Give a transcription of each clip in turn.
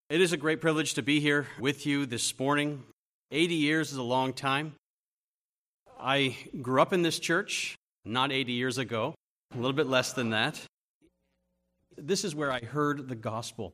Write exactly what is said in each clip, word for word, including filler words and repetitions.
It is a great privilege to be here with you this morning. eighty years is a long time. I grew up in this church not eighty years ago, a little bit less than that. This is where I heard the gospel.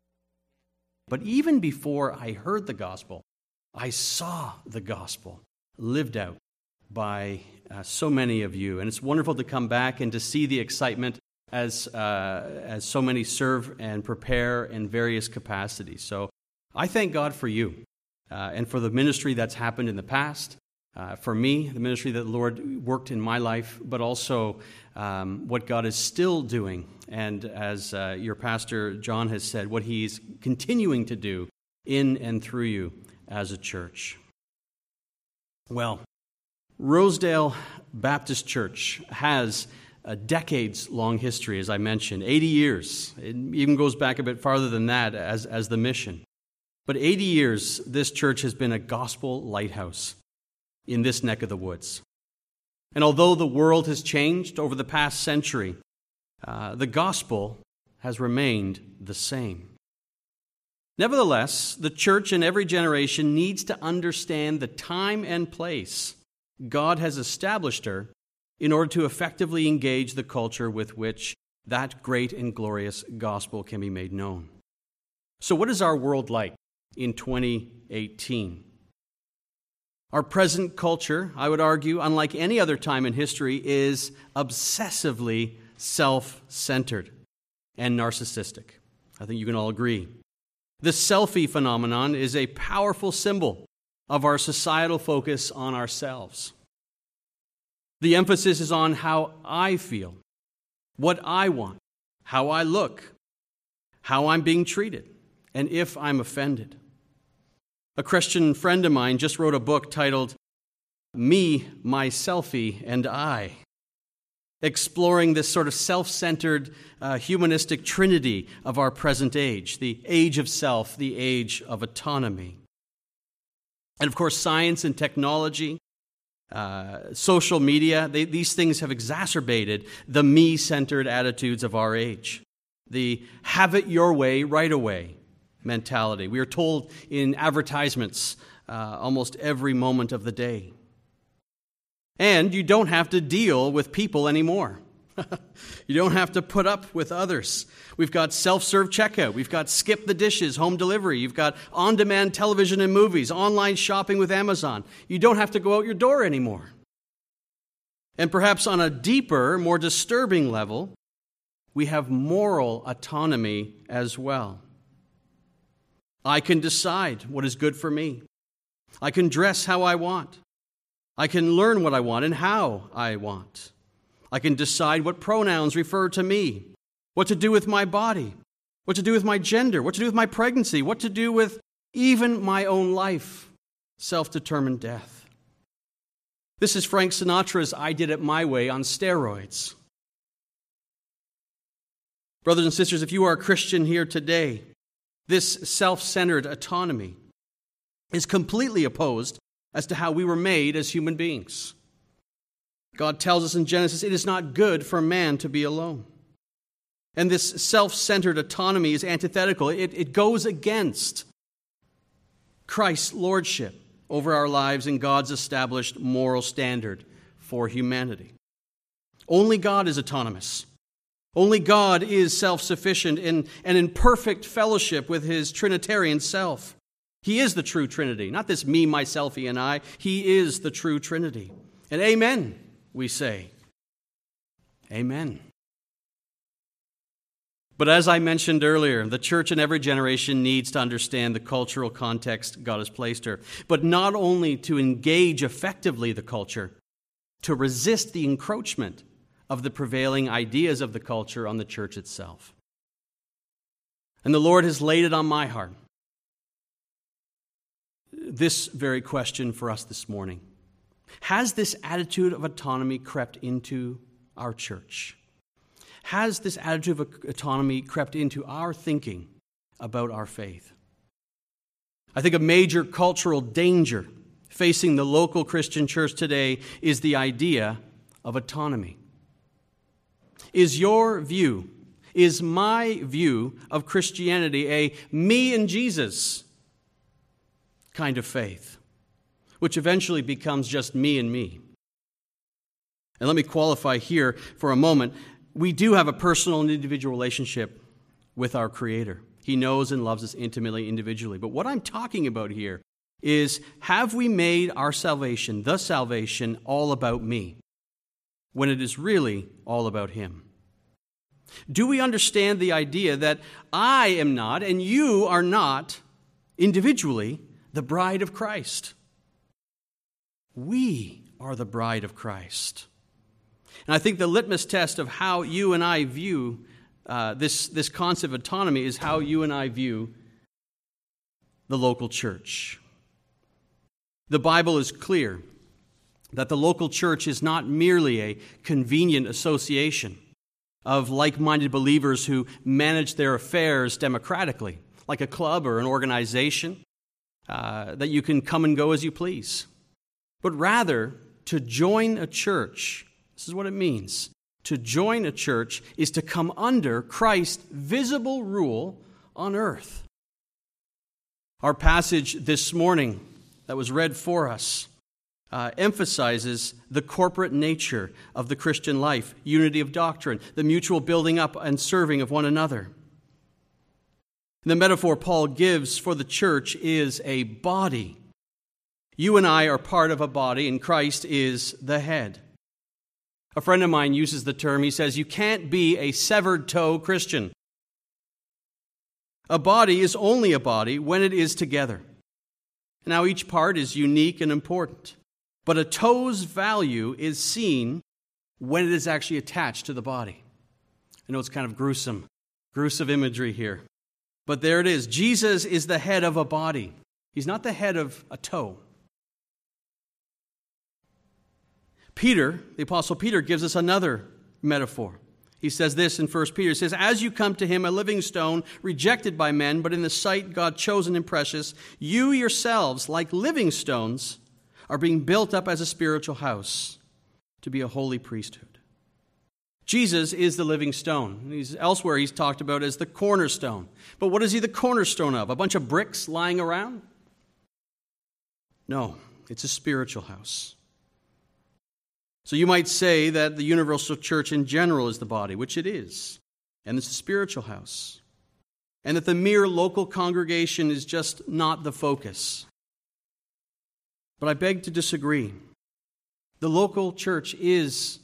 But even before I heard the gospel, I saw the gospel lived out by uh, so many of you. And it's wonderful to come back and to see the excitement as uh, as so many serve and prepare in various capacities. So I thank God for you uh, and for the ministry that's happened in the past, uh, for me, the ministry that the Lord worked in my life, but also um, what God is still doing. And as uh, your pastor John has said, what he's continuing to do in and through you as a church. Well, Rosedale Baptist Church has a decades-long history, as I mentioned, eighty years. It even goes back a bit farther than that as, as the mission. But eighty years, this church has been a gospel lighthouse in this neck of the woods. And although the world has changed over the past century, uh, the gospel has remained the same. Nevertheless, the church in every generation needs to understand the time and place God has established her in order to effectively engage the culture with which that great and glorious gospel can be made known. So what is our world like in twenty eighteen? Our present culture, I would argue, unlike any other time in history, is obsessively self-centered and narcissistic. I think you can all agree. The selfie phenomenon is a powerful symbol of our societal focus on ourselves. The emphasis is on how I feel, what I want, how I look, how I'm being treated, and if I'm offended. A Christian friend of mine just wrote a book titled Me, My Selfie, and I, exploring this sort of self-centered uh, humanistic trinity of our present age, the age of self, the age of autonomy. And of course, science and technology, Uh, social media, they, these things have exacerbated the me-centered attitudes of our age. The have it your way, right away mentality. We are told in advertisements uh, almost every moment of the day. And you don't have to deal with people anymore. You don't have to put up with others. We've got self-serve checkout. We've got skip the dishes, home delivery. You've got on-demand television and movies, online shopping with Amazon. You don't have to go out your door anymore. And perhaps on a deeper, more disturbing level, we have moral autonomy as well. I can decide what is good for me. I can dress how I want. I can learn what I want and how I want. I can decide what pronouns refer to me, what to do with my body, what to do with my gender, what to do with my pregnancy, what to do with even my own life, self-determined death. This is Frank Sinatra's I Did It My Way on steroids. Brothers and sisters, if you are a Christian here today, this self-centered autonomy is completely opposed as to how we were made as human beings. God tells us in Genesis, it is not good for man to be alone. And this self-centered autonomy is antithetical. It, it goes against Christ's lordship over our lives and God's established moral standard for humanity. Only God is autonomous. Only God is self-sufficient and, and in perfect fellowship with his Trinitarian self. He is the true Trinity, not this me, myself, and I. He is the true Trinity. And amen, we say. Amen. But as I mentioned earlier, the church in every generation needs to understand the cultural context God has placed her. But not only to engage effectively the culture, to resist the encroachment of the prevailing ideas of the culture on the church itself. And the Lord has laid it on my heart, this very question for us this morning. Has this attitude of autonomy crept into our church? Has this attitude of autonomy crept into our thinking about our faith? I think a major cultural danger facing the local Christian church today is the idea of autonomy. Is your view, is my view of Christianity a me and Jesus kind of faith, which eventually becomes just me and me. And let me qualify here for a moment. We do have a personal and individual relationship with our Creator. He knows and loves us intimately, individually. But what I'm talking about here is, have we made our salvation, the salvation, all about me, when it is really all about Him? Do we understand the idea that I am not, and you are not, individually, the bride of Christ? We are the bride of Christ. And I think the litmus test of how you and I view uh, this, this concept of autonomy is how you and I view the local church. The Bible is clear that the local church is not merely a convenient association of like-minded believers who manage their affairs democratically, like a club or an organization uh, that you can come and go as you please. But rather, to join a church, this is what it means. To join a church is to come under Christ's visible rule on earth. Our passage this morning that was read for us uh, emphasizes the corporate nature of the Christian life, unity of doctrine, the mutual building up and serving of one another. The metaphor Paul gives for the church is a body. You and I are part of a body, and Christ is the head. A friend of mine uses the term, he says, you can't be a severed toe Christian. A body is only a body when it is together. Now, each part is unique and important, but a toe's value is seen when it is actually attached to the body. I know it's kind of gruesome, gruesome imagery here, but there it is. Jesus is the head of a body. He's not the head of a toe. Peter, the Apostle Peter, gives us another metaphor. He says this in First Peter. He says, as you come to him, a living stone, rejected by men, but in the sight God chosen and precious, you yourselves, like living stones, are being built up as a spiritual house to be a holy priesthood. Jesus is the living stone. He's, elsewhere he's talked about as the cornerstone. But what is he the cornerstone of? A bunch of bricks lying around? No, it's a spiritual house. So you might say that the universal church in general is the body, which it is, and it's a spiritual house, and that the mere local congregation is just not the focus. But I beg to disagree. The local church is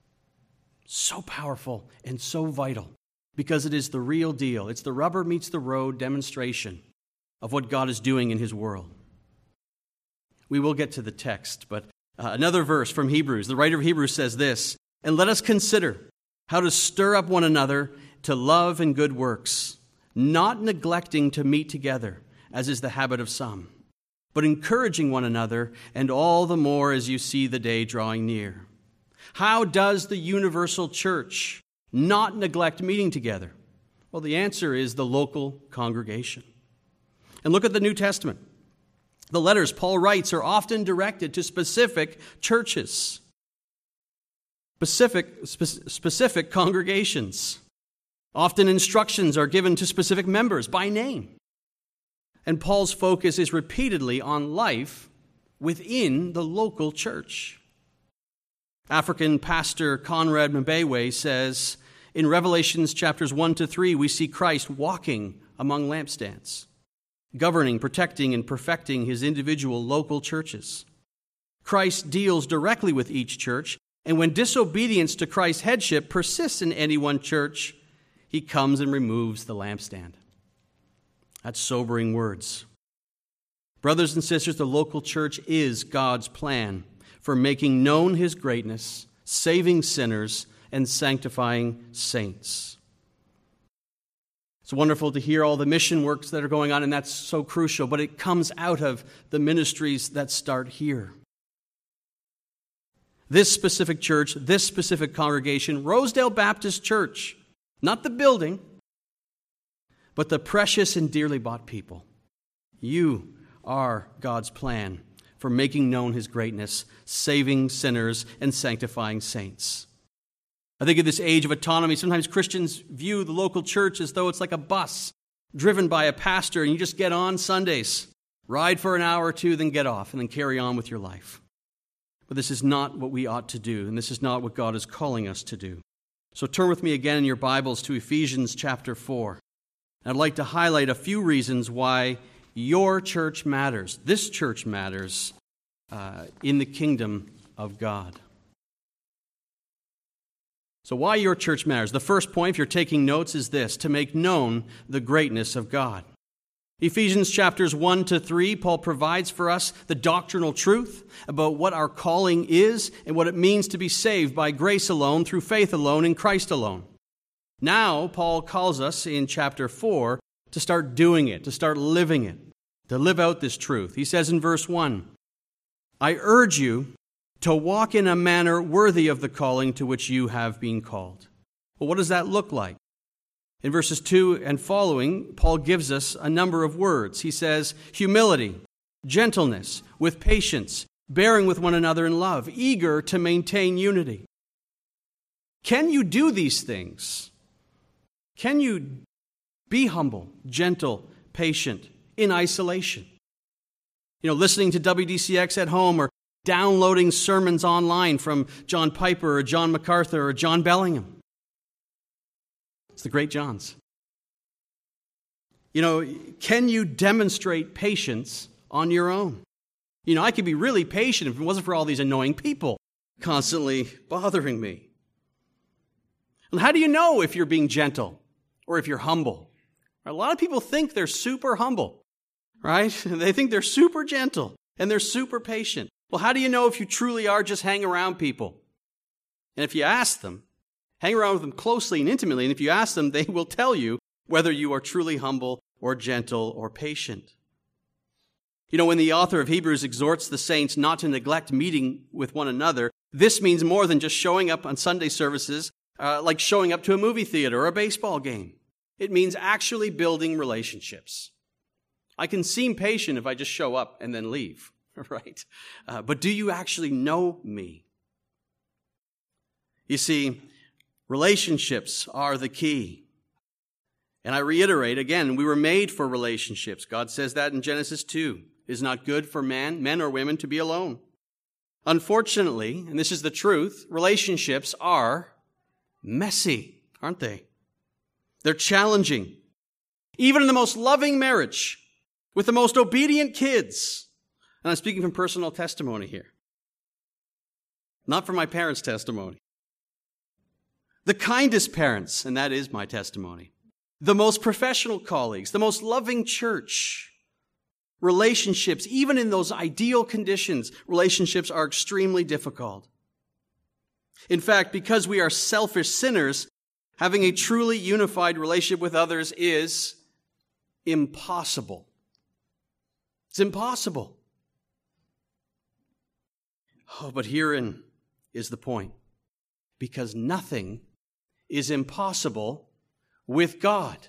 so powerful and so vital because it is the real deal. It's the rubber meets the road demonstration of what God is doing in His world. We will get to the text, but Uh, another verse from Hebrews. The writer of Hebrews says this, and let us consider how to stir up one another to love and good works, not neglecting to meet together, as is the habit of some, but encouraging one another, and all the more as you see the day drawing near. How does the universal church not neglect meeting together? Well, the answer is the local congregation. And look at the New Testament. The letters Paul writes are often directed to specific churches, specific, spe- specific congregations. Often instructions are given to specific members by name. And Paul's focus is repeatedly on life within the local church. African pastor Conrad Mbewe says, in Revelations chapters one to three, we see Christ walking among lampstands, governing, protecting, and perfecting his individual local churches. Christ deals directly with each church, and when disobedience to Christ's headship persists in any one church, he comes and removes the lampstand. That's sobering words. Brothers and sisters, the local church is God's plan for making known his greatness, saving sinners, and sanctifying saints. It's wonderful to hear all the mission works that are going on, and that's so crucial, but it comes out of the ministries that start here. This specific church, this specific congregation, Rosedale Baptist Church, not the building, but the precious and dearly bought people. You are God's plan for making known his greatness, saving sinners, and sanctifying saints. I think of this age of autonomy. Sometimes Christians view the local church as though it's like a bus driven by a pastor, and you just get on Sundays, ride for an hour or two, then get off, and then carry on with your life. But this is not what we ought to do, and this is not what God is calling us to do. So turn with me again in your Bibles to Ephesians chapter four. I'd like to highlight a few reasons why your church matters, this church matters uh, in the kingdom of God. So why your church matters? The first point, if you're taking notes, is this: to make known the greatness of God. Ephesians chapters one to three, Paul provides for us the doctrinal truth about what our calling is and what it means to be saved by grace alone, through faith alone, in Christ alone. Now, Paul calls us in chapter four to start doing it, to start living it, to live out this truth. He says in verse one, I urge you to walk in a manner worthy of the calling to which you have been called. Well, what does that look like? In verses two and following, Paul gives us a number of words. He says, humility, gentleness, with patience, bearing with one another in love, eager to maintain unity. Can you do these things? Can you be humble, gentle, patient, in isolation? You know, listening to W D C X at home, or downloading sermons online from John Piper or John MacArthur or John Bellingham. It's the great Johns. You know, can you demonstrate patience on your own? You know, I could be really patient if it wasn't for all these annoying people constantly bothering me. And how do you know if you're being gentle or if you're humble? A lot of people think they're super humble, right? They think they're super gentle and they're super patient. Well, how do you know if you truly are just hang around people? And if you ask them, hang around with them closely and intimately, and if you ask them, they will tell you whether you are truly humble or gentle or patient. You know, when the author of Hebrews exhorts the saints not to neglect meeting with one another, this means more than just showing up on Sunday services, uh, like showing up to a movie theater or a baseball game. It means actually building relationships. I can seem patient if I just show up and then leave. Right? Uh, but do you actually know me? You see, relationships are the key. And I reiterate again, we were made for relationships. God says that in Genesis two. It is not good for man, men or women, to be alone. Unfortunately, and this is the truth, relationships are messy, aren't they? They're challenging. Even in the most loving marriage, with the most obedient kids. And I'm speaking from personal testimony here. Not from my parents' testimony. The kindest parents, and that is my testimony. The most professional colleagues, the most loving church. Relationships, even in those ideal conditions, relationships are extremely difficult. In fact, because we are selfish sinners, having a truly unified relationship with others is impossible. It's impossible. Oh, but herein is the point. Because nothing is impossible with God.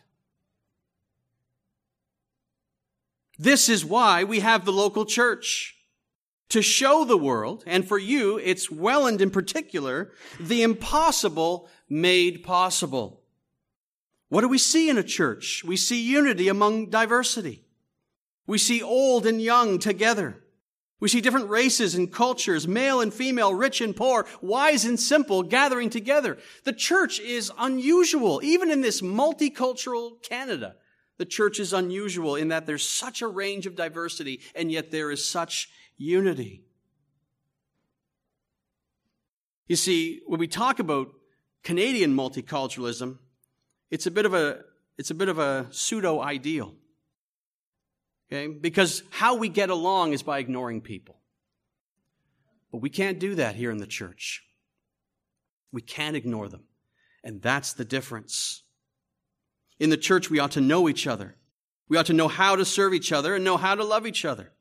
This is why we have the local church. To show the world, and for you, it's Welland in particular, the impossible made possible. What do we see in a church? We see unity among diversity. We see old and young together. We see different races and cultures, male and female, rich and poor, wise and simple, gathering together. The church is unusual. Even in this multicultural Canada, the church is unusual in that there's such a range of diversity, and yet there is such unity. You see, when we talk about Canadian multiculturalism, it's a bit of a, it's a bit of a pseudo-ideal. Okay? Because how we get along is by ignoring people. But we can't do that here in the church. We can't ignore them. And that's the difference. In the church, we ought to know each other. We ought to know how to serve each other and know how to love each other.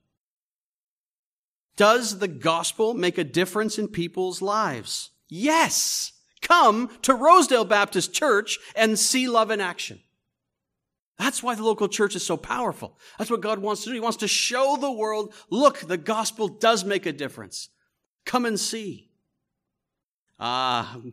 Does the gospel make a difference in people's lives? Yes. Come to Rosedale Baptist Church and see love in action. That's why the local church is so powerful. That's what God wants to do. He wants to show the world, look, the gospel does make a difference. Come and see. Ah,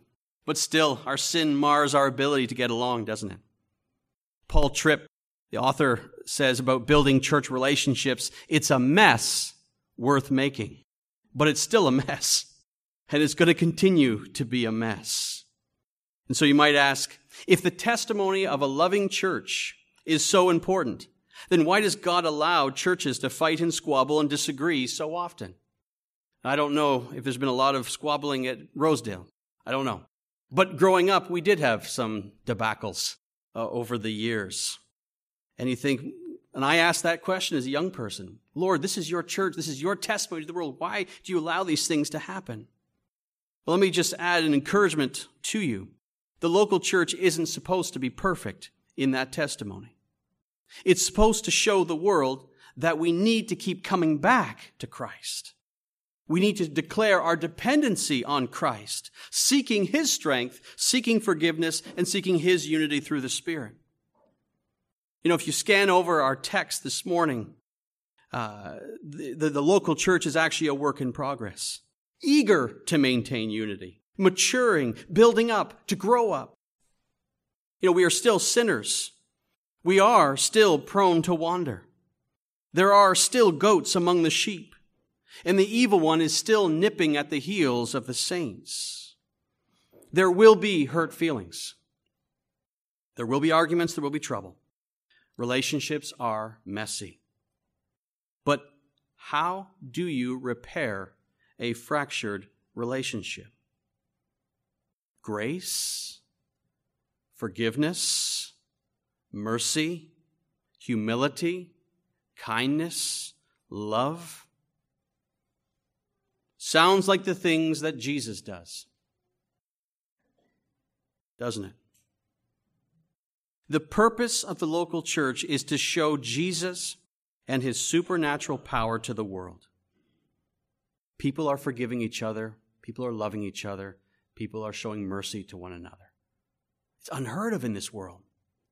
But still, our sin mars our ability to get along, doesn't it? Paul Tripp, the author, says about building church relationships, it's a mess worth making. But it's still a mess. And it's going to continue to be a mess. And so you might ask, if the testimony of a loving church is so important, then why does God allow churches to fight and squabble and disagree so often? I don't know if there's been a lot of squabbling at Rosedale. I don't know. But growing up, we did have some debacles uh, over the years. And you think, and I asked that question as a young person, Lord, this is your church. This is your testimony to the world. Why do you allow these things to happen? Well, let me just add an encouragement to you. The local church isn't supposed to be perfect in that testimony. It's supposed to show the world that we need to keep coming back to Christ. We need to declare our dependency on Christ, seeking His strength, seeking forgiveness, and seeking His unity through the Spirit. You know, if you scan over our text this morning, uh, the, the, the local church is actually a work in progress, eager to maintain unity, maturing, building up, to grow up. You know, we are still sinners. We are still prone to wander. There are still goats among the sheep. And the evil one is still nipping at the heels of the saints. There will be hurt feelings. There will be arguments. There will be trouble. Relationships are messy. But how do you repair a fractured relationship? Grace, forgiveness, mercy, humility, kindness, love. Sounds like the things that Jesus does, doesn't it? The purpose of the local church is to show Jesus and His supernatural power to the world. People are forgiving each other. People are loving each other. People are showing mercy to one another. It's unheard of in this world.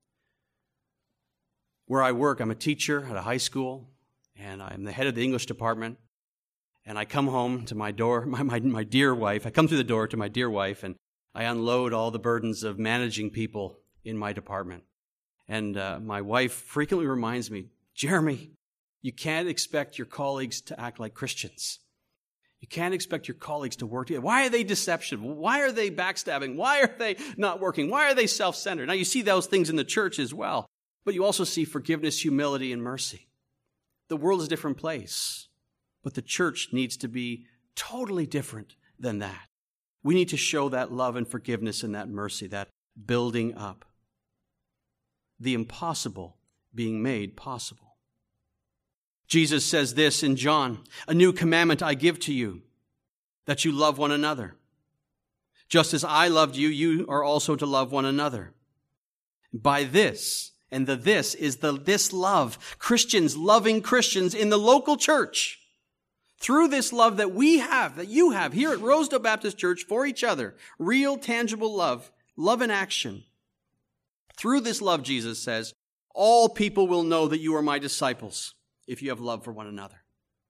Where I work, I'm a teacher at a high school, and I'm the head of the English department. And I come home to my door, my, my, my dear wife. I come through the door to my dear wife, and I unload all the burdens of managing people in my department. And uh, my wife frequently reminds me, Jeremy, you can't expect your colleagues to act like Christians. You can't expect your colleagues to work together. Why are they deceptive? Why are they backstabbing? Why are they not working? Why are they self-centered? Now, you see those things in the church as well, but you also see forgiveness, humility, and mercy. The world is a different place. But the church needs to be totally different than that. We need to show that love and forgiveness and that mercy, that building up. The impossible being made possible. Jesus says this in John, "A new commandment I give to you, that you love one another. Just as I loved you, you are also to love one another. By this," and the this is the this love, Christians loving Christians in the local church. Through this love that we have, that you have here at Rosedale Baptist Church for each other, real, tangible love, love in action. Through this love, Jesus says, all people will know that you are my disciples if you have love for one another.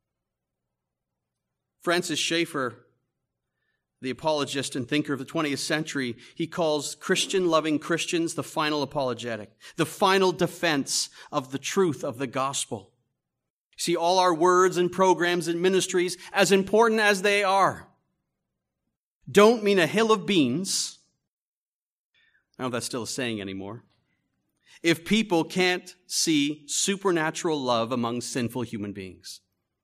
Francis Schaeffer, the apologist and thinker of the twentieth century, he calls Christian-loving Christians the final apologetic, the final defense of the truth of the gospel. See, all our words and programs and ministries, as important as they are, don't mean a hill of beans. I don't know if that's still a saying anymore. If people can't see supernatural love among sinful human beings.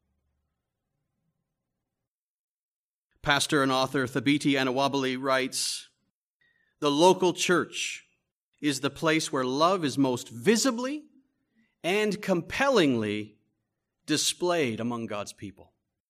Pastor and author Thabiti Anawabali writes, "The local church is the place where love is most visibly and compellingly displayed among God's people."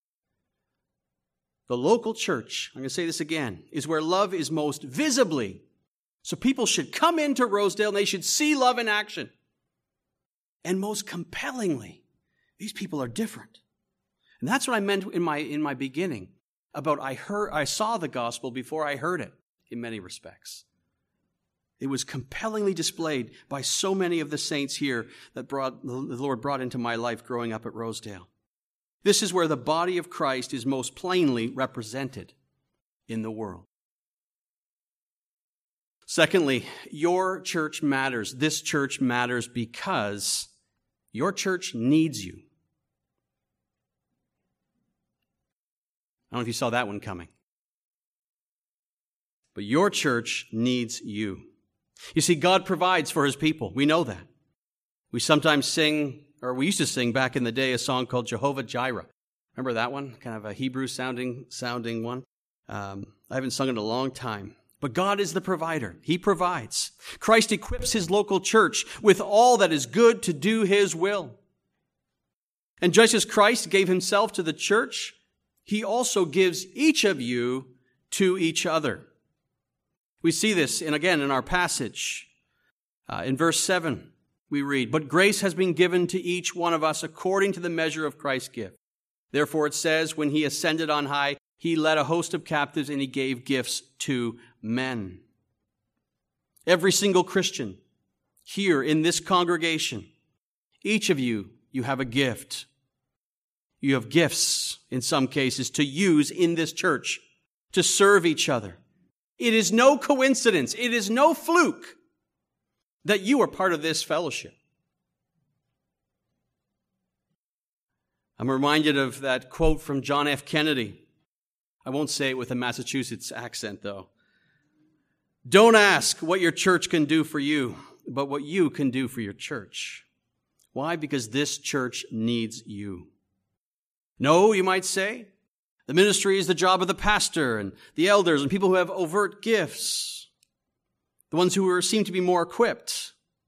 The local church, I'm going to say this again, is where love is most visibly. So people should come into Rosedale and they should see love in action. And most compellingly, these people are different. And that's what I meant in my in my beginning about I heard I saw the gospel before I heard it in many respects. It was compellingly displayed by so many of the saints here that brought, the Lord brought into my life growing up at Rosedale. This is where the body of Christ is most plainly represented in the world. Secondly, your church matters. This church matters because your church needs you. I don't know if you saw that one coming. But your church needs you. You see, God provides for his people. We know that. We sometimes sing, or we used to sing back in the day, a song called Jehovah Jireh. Remember that one? Kind of a Hebrew sounding, sounding one. Um, I haven't sung it in a long time. But God is the provider. He provides. Christ equips his local church with all that is good to do his will. And just as Christ gave himself to the church, he also gives each of you to each other. We see this, and again, in our passage. Uh, in verse seven, we read, "But grace has been given to each one of us according to the measure of Christ's gift. Therefore it says, when he ascended on high, he led a host of captives and he gave gifts to men." Every single Christian here in this congregation, each of you, you have a gift. You have gifts, in some cases, to use in this church, to serve each other. It is no coincidence, it is no fluke that you are part of this fellowship. I'm reminded of that quote from John F. Kennedy. I won't say it with a Massachusetts accent, though. "Don't ask what your church can do for you, but what you can do for your church." Why? Because this church needs you. No, you might say, the ministry is the job of the pastor and the elders and people who have overt gifts, the ones who are, seem to be more equipped.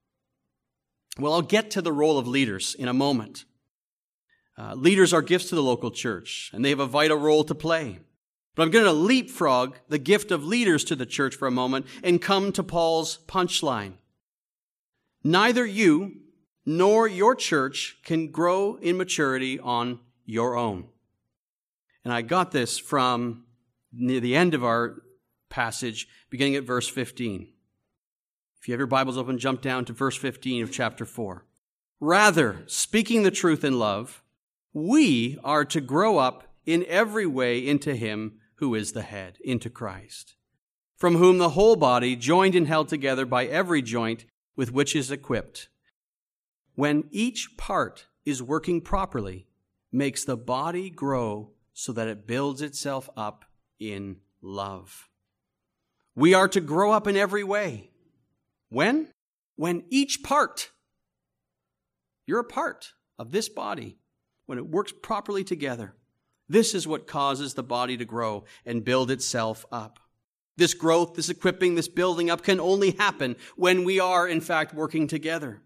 Well, I'll get to the role of leaders in a moment. Uh, leaders are gifts to the local church, and they have a vital role to play. But I'm going to leapfrog the gift of leaders to the church for a moment and come to Paul's punchline. Neither you nor your church can grow in maturity on your own. And I got this from near the end of our passage, beginning at verse fifteen. If you have your Bibles open, jump down to verse fifteen of chapter four. "Rather, speaking the truth in love, we are to grow up in every way into him who is the head, into Christ, from whom the whole body, joined and held together by every joint with which is equipped, when each part is working properly, makes the body grow so that it builds itself up in love." We are to grow up in every way. When? When each part, you're a part of this body, when it works properly together. This is what causes the body to grow and build itself up. This growth, this equipping, this building up can only happen when we are, in fact, working together.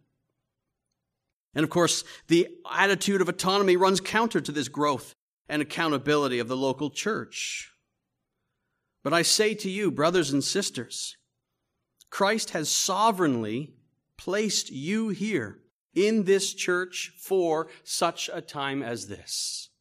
And of course, the attitude of autonomy runs counter to this growth and accountability of the local church. But I say to you, brothers and sisters, Christ has sovereignly placed you here in this church for such a time as this.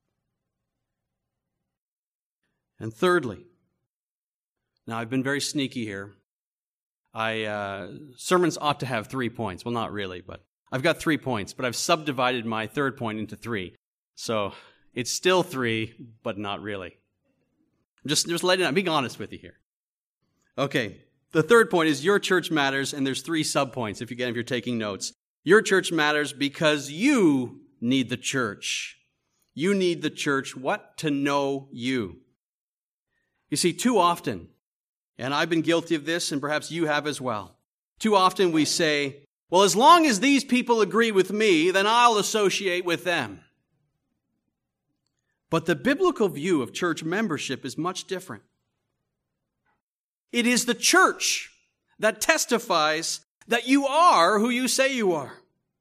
And thirdly, now I've been very sneaky here. I uh, sermons ought to have three points. Well, not really, but I've got three points, but I've subdivided my third point into three. So it's still three, but not really. I'm just, just letting, I'm being honest with you here. Okay, the third point is your church matters, and there's three subpoints if, again, if you're taking notes. Your church matters because you need the church. You need the church, what? To know you. You see, too often, and I've been guilty of this, and perhaps you have as well, too often we say, well, as long as these people agree with me, then I'll associate with them. But the biblical view of church membership is much different. It is the church that testifies that you are who you say you are.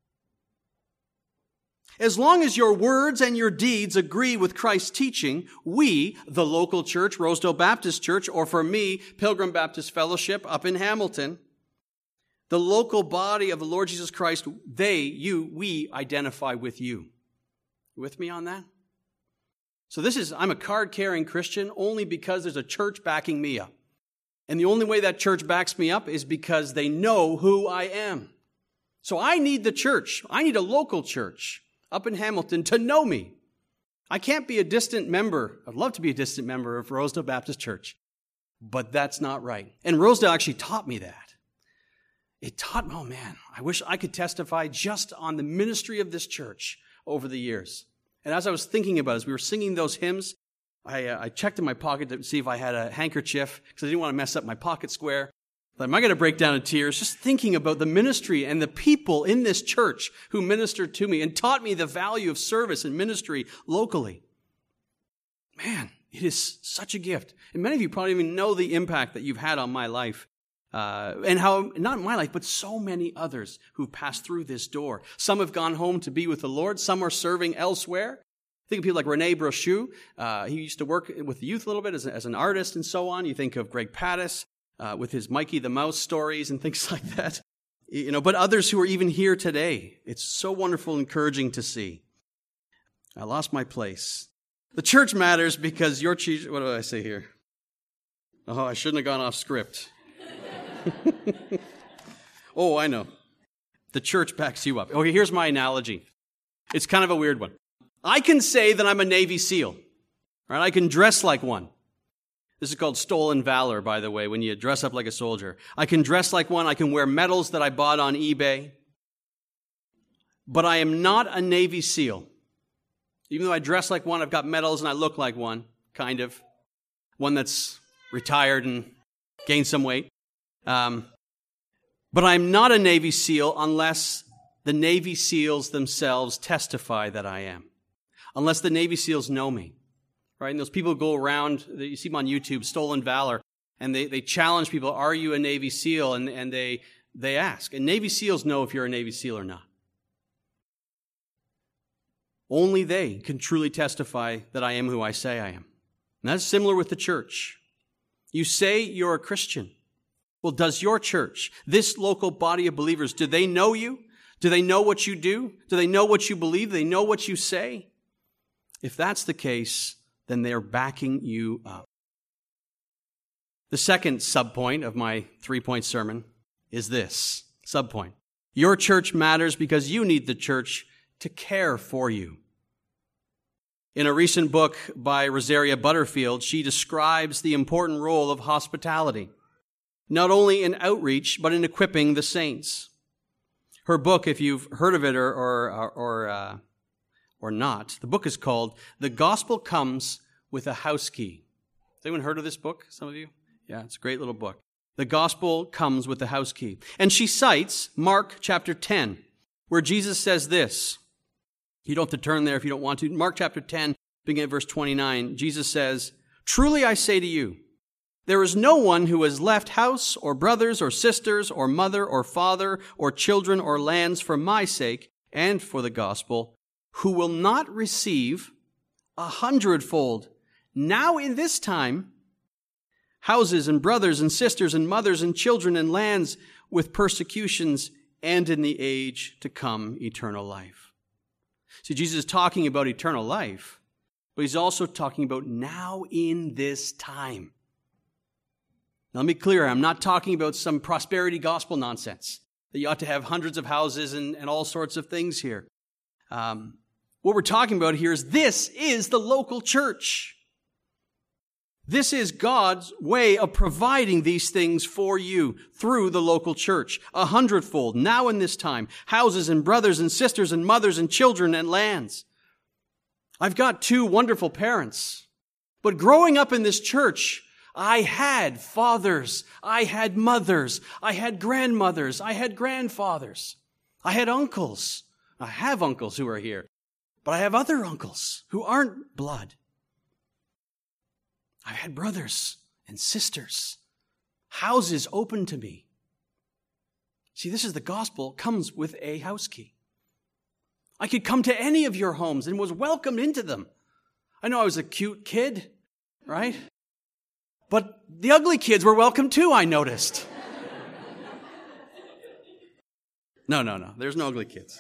As long as your words and your deeds agree with Christ's teaching, we, the local church, Rosedale Baptist Church, or for me, Pilgrim Baptist Fellowship up in Hamilton, the local body of the Lord Jesus Christ, they, you, we identify with you. You with me on that? So this is, I'm a card-carrying Christian only because there's a church backing me up. And the only way that church backs me up is because they know who I am. So I need the church. I need a local church up in Hamilton to know me. I can't be a distant member. I'd love to be a distant member of Rosedale Baptist Church. but that's not right. And Rosedale actually taught me that. It taught me, oh man, I wish I could testify just on the ministry of this church over the years. And as I was thinking about it, as we were singing those hymns, I, uh, I checked in my pocket to see if I had a handkerchief because I didn't want to mess up my pocket square. But am I going to break down in tears just thinking about the ministry and the people in this church who ministered to me and taught me the value of service and ministry locally? Man, it is such a gift. And many of you probably even know the impact that you've had on my life. Uh, and how, not my life, but so many others who've passed through this door. Some have gone home to be with the Lord. Some are serving elsewhere. Think of people like Rene Brochu. Uh, he used to work with the youth a little bit as, a, as an artist and so on. You think of Greg Pattis uh, with his Mikey the Mouse stories and things like that. You know, but others who are even here today. It's so wonderful and encouraging to see. I lost my place. The church matters because your church, what do I say here? Oh, I shouldn't have gone off script. Oh, I know. The church backs you up. Okay, here's my analogy. It's kind of a weird one. I can say that I'm a Navy SEAL, right? I can dress like one. This is called stolen valor, by the way, when you dress up like a soldier. I can dress like one. I can wear medals that I bought on eBay. But I am not a Navy SEAL. Even though I dress like one, I've got medals and I look like one, kind of. One that's retired and gained some weight. Um, but I'm not a Navy SEAL unless the Navy SEALs themselves testify that I am. Unless the Navy SEALs know me. Right? And those people go around, you see them on YouTube, Stolen Valor, and they, they challenge people, are you a Navy SEAL? And, and they, they ask. And Navy SEALs know if you're a Navy SEAL or not. Only they can truly testify that I am who I say I am. And that's similar with the church. You say you're a Christian. Well, does your church, this local body of believers, do they know you? Do they know what you do? Do they know what you believe? Do they know what you say? If that's the case, then they're backing you up. The second subpoint of my three-point sermon is this, subpoint. Your church matters because you need the church to care for you. In a recent book by Rosaria Butterfield, she describes the important role of hospitality, not only in outreach, but in equipping the saints. Her book, if you've heard of it or or or, uh, or not, the book is called The Gospel Comes with a House Key. Has anyone heard of this book? Some of you? Yeah, it's a great little book. The Gospel Comes with a House Key. And she cites Mark chapter ten, where Jesus says this. You don't have to turn there if you don't want to. Mark chapter ten, beginning at verse twenty-nine, Jesus says, "Truly I say to you, there is no one who has left house or brothers or sisters or mother or father or children or lands for my sake and for the gospel who will not receive a hundredfold now in this time houses and brothers and sisters and mothers and children and lands with persecutions and in the age to come eternal life." See, Jesus is talking about eternal life, but he's also talking about now in this time. Now, let me be clear, I'm not talking about some prosperity gospel nonsense, that you ought to have hundreds of houses and, and all sorts of things here. Um, what we're talking about here is this is the local church. This is God's way of providing these things for you through the local church. A hundredfold, now in this time, houses and brothers and sisters and mothers and children and lands. I've got two wonderful parents, but growing up in this church, I had fathers, I had mothers, I had grandmothers, I had grandfathers, I had uncles. I have uncles who are here, but I have other uncles who aren't blood. I've had brothers and sisters, houses open to me. See, this is the gospel, comes with a house key. I could come to any of your homes and was welcomed into them. I know I was a cute kid, right? But the ugly kids were welcome too, I noticed. No, no, no. There's no ugly kids.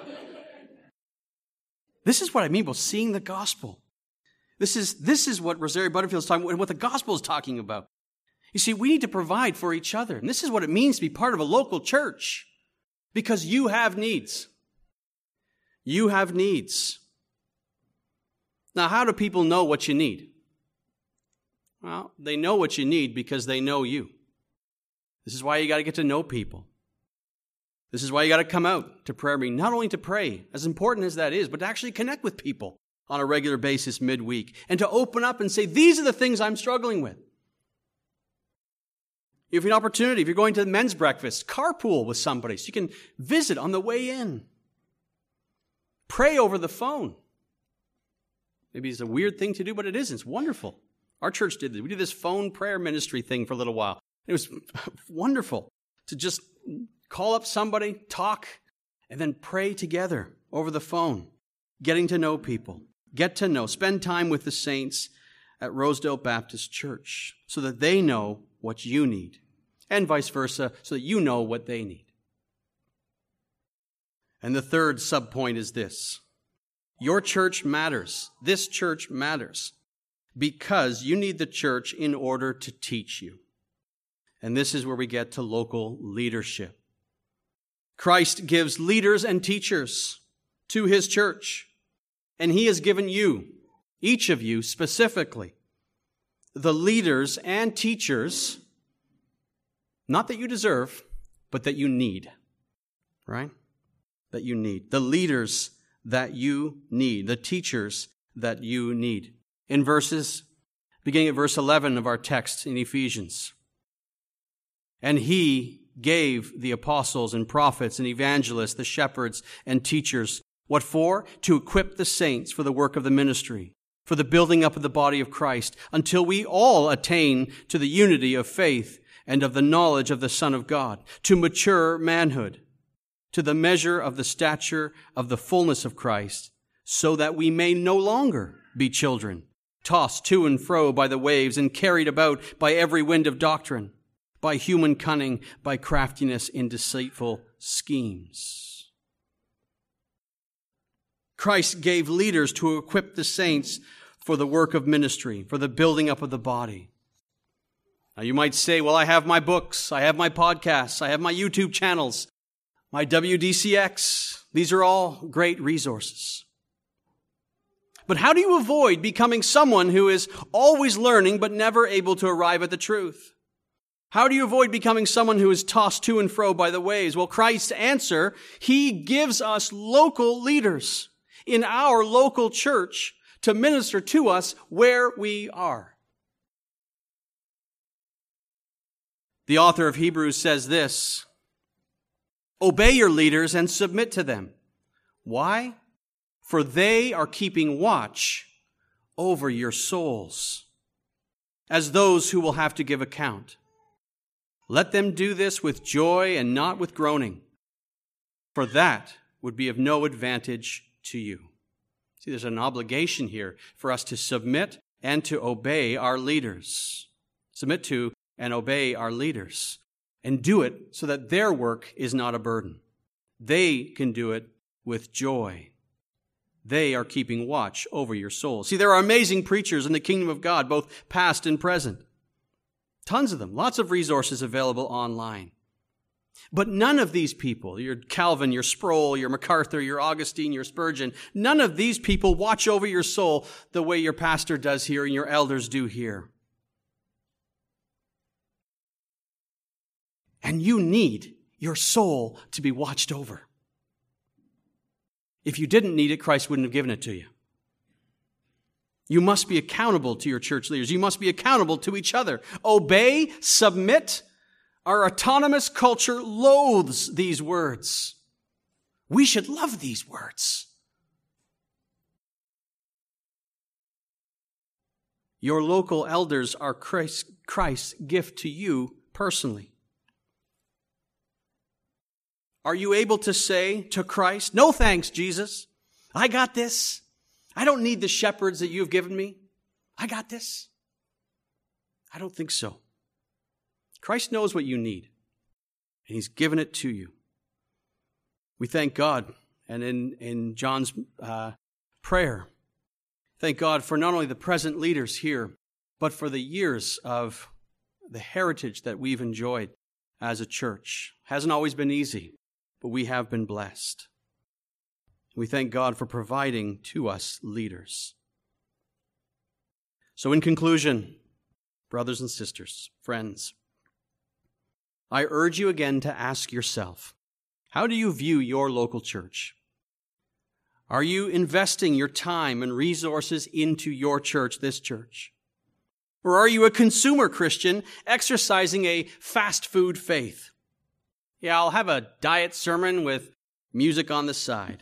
This is what I mean by seeing the gospel. This is, this is what Rosaria Butterfield is talking about and what the gospel is talking about. You see, we need to provide for each other. And this is what it means to be part of a local church. Because you have needs. You have needs. Now, how do people know what you need? Well, they know what you need because they know you. This is why you got to get to know people. This is why you got to come out to prayer meeting, not only to pray, as important as that is, but to actually connect with people on a regular basis midweek and to open up and say, these are the things I'm struggling with. You have an opportunity, if you're going to the men's breakfast, carpool with somebody so you can visit on the way in. Pray over the phone. Maybe it's a weird thing to do, but it isn't. It's wonderful. Our church did this. We did this phone prayer ministry thing for a little while. It was wonderful to just call up somebody, talk, and then pray together over the phone, getting to know people, get to know, spend time with the saints at Rosedale Baptist Church so that they know what you need, and vice versa, so that you know what they need. And the third subpoint is this. Your church matters. This church matters because you need the church in order to teach you. And this is where we get to local leadership. Christ gives leaders and teachers to his church, and he has given you, each of you specifically, the leaders and teachers, not that you deserve, but that you need, right? That you need. The leaders that you need, the teachers that you need. In verses, beginning at verse eleven of our text in Ephesians, and he gave the apostles and prophets and evangelists, the shepherds and teachers. What for? To equip the saints for the work of the ministry, for the building up of the body of Christ, until we all attain to the unity of faith and of the knowledge of the Son of God, to mature manhood, to the measure of the stature of the fullness of Christ, so that we may no longer be children, tossed to and fro by the waves and carried about by every wind of doctrine, by human cunning, by craftiness in deceitful schemes. Christ gave leaders to equip the saints for the work of ministry, for the building up of the body. Now you might say, well, I have my books, I have my podcasts, I have my YouTube channels, my W D C X. These are all great resources. But how do you avoid becoming someone who is always learning but never able to arrive at the truth? How do you avoid becoming someone who is tossed to and fro by the waves? Well, Christ's answer, he gives us local leaders in our local church to minister to us where we are. The author of Hebrews says this, obey your leaders and submit to them. Why? For they are keeping watch over your souls, as those who will have to give account. Let them do this with joy and not with groaning, for that would be of no advantage to you. See, there's an obligation here for us to submit and to obey our leaders. Submit to and obey our leaders, and do it so that their work is not a burden. They can do it with joy. They are keeping watch over your souls. See, there are amazing preachers in the kingdom of God, both past and present. Tons of them. Lots of resources available online. But none of these people, your Calvin, your Sproul, your MacArthur, your Augustine, your Spurgeon, none of these people watch over your soul the way your pastor does here and your elders do here. And you need your soul to be watched over. If you didn't need it, Christ wouldn't have given it to you. You must be accountable to your church leaders. You must be accountable to each other. Obey, submit. Our autonomous culture loathes these words. We should love these words. Your local elders are Christ, Christ's gift to you personally. Are you able to say to Christ, no thanks, Jesus. I got this. I don't need the shepherds that you've given me. I got this. I don't think so. Christ knows what you need, and he's given it to you. We thank God, and in, in John's uh, prayer, thank God for not only the present leaders here, but for the years of the heritage that we've enjoyed as a church. Hasn't always been easy, but we have been blessed. We thank God for providing to us leaders. So in conclusion, brothers and sisters, friends, I urge you again to ask yourself, how do you view your local church? Are you investing your time and resources into your church, this church? Or are you a consumer Christian exercising a fast food faith? Yeah, I'll have a diet sermon with music on the side.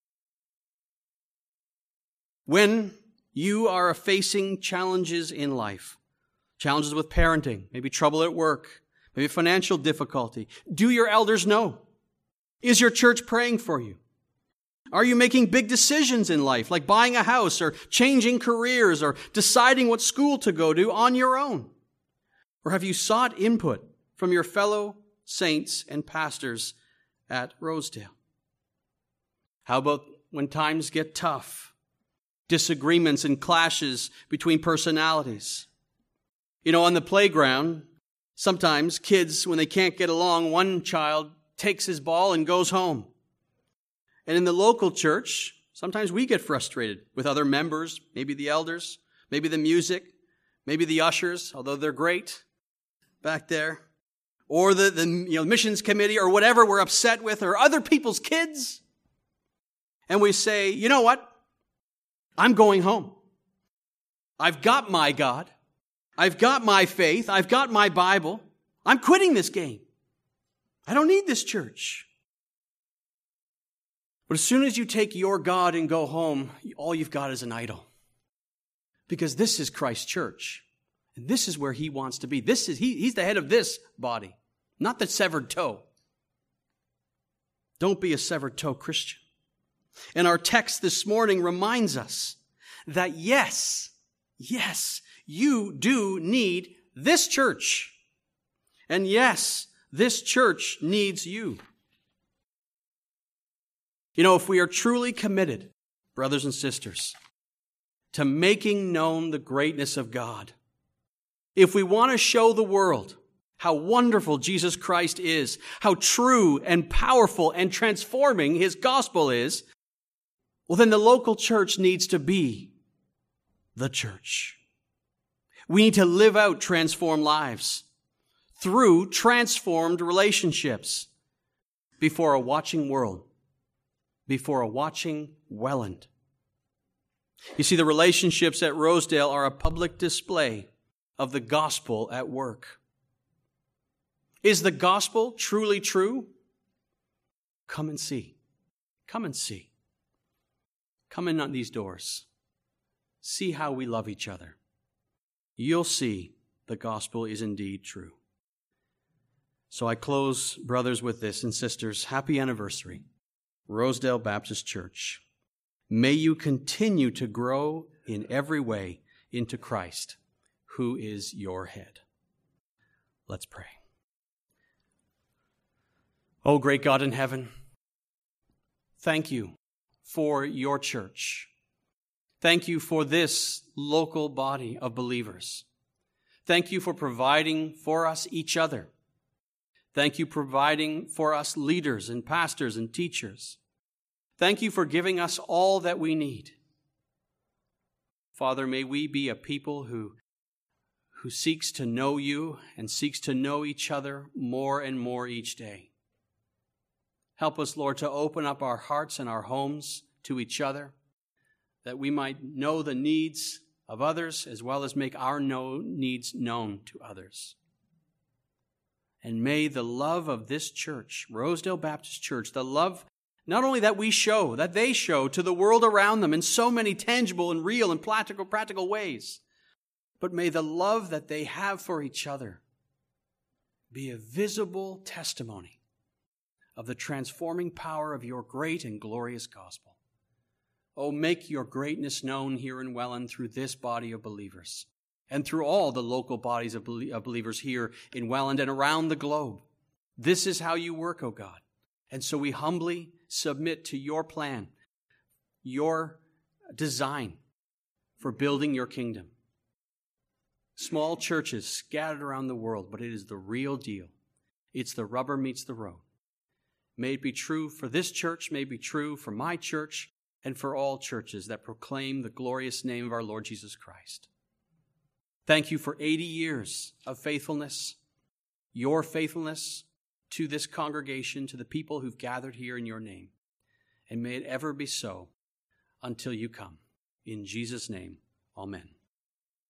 When you are facing challenges in life, challenges with parenting, maybe trouble at work, maybe financial difficulty, do your elders know? Is your church praying for you? Are you making big decisions in life, like buying a house or changing careers or deciding what school to go to on your own? Or have you sought input from your fellow saints and pastors at Rosedale? How about when times get tough? Disagreements and clashes between personalities. You know, on the playground, sometimes kids, when they can't get along, one child takes his ball and goes home. And in the local church, sometimes we get frustrated with other members, maybe the elders, maybe the music, maybe the ushers, although they're great back there, or the, the you know, missions committee, or whatever we're upset with, or other people's kids. And we say, you know what? I'm going home. I've got my God. I've got my faith. I've got my Bible. I'm quitting this game. I don't need this church. But as soon as you take your God and go home, all you've got is an idol. Because this is Christ's church. And this is where he wants to be. This is he, he's the head of this body, not the severed toe. Don't be a severed toe Christian. And our text this morning reminds us that yes, yes, you do need this church. And yes, this church needs you. You know, if we are truly committed, brothers and sisters, to making known the greatness of God, if we want to show the world how wonderful Jesus Christ is, how true and powerful and transforming his gospel is, well, then the local church needs to be the church. We need to live out transformed lives through transformed relationships before a watching world, before a watching Welland. You see, the relationships at Rosedale are a public display of the gospel at work. Is the gospel truly true? Come and see. Come and see. Come in on these doors. See how we love each other. You'll see the gospel is indeed true. So I close, brothers, with this, and sisters, happy anniversary, Rosedale Baptist Church. May you continue to grow in every way into Christ, who is your head. Let's pray. Oh, great God in heaven, thank you for your church. Thank you for this local body of believers. Thank you for providing for us each other. Thank you for providing for us leaders and pastors and teachers. Thank you for giving us all that we need. Father, may we be a people who, who seeks to know you and seeks to know each other more and more each day. Help us, Lord, to open up our hearts and our homes to each other, that we might know the needs of others as well as make our know, needs known to others. And may the love of this church, Rosedale Baptist Church, the love not only that we show, that they show to the world around them in so many tangible and real and practical, practical ways, but may the love that they have for each other be a visible testimony of the transforming power of your great and glorious gospel. Oh, make your greatness known here in Welland through this body of believers and through all the local bodies of believers here in Welland and around the globe. This is how you work, oh God. And so we humbly submit to your plan, your design for building your kingdom. Small churches scattered around the world, but it is the real deal. It's the rubber meets the road. May it be true for this church, may it be true for my church, and for all churches that proclaim the glorious name of our Lord Jesus Christ. Thank you for eighty years of faithfulness, your faithfulness to this congregation, to the people who've gathered here in your name. And may it ever be so until you come. In Jesus' name, amen.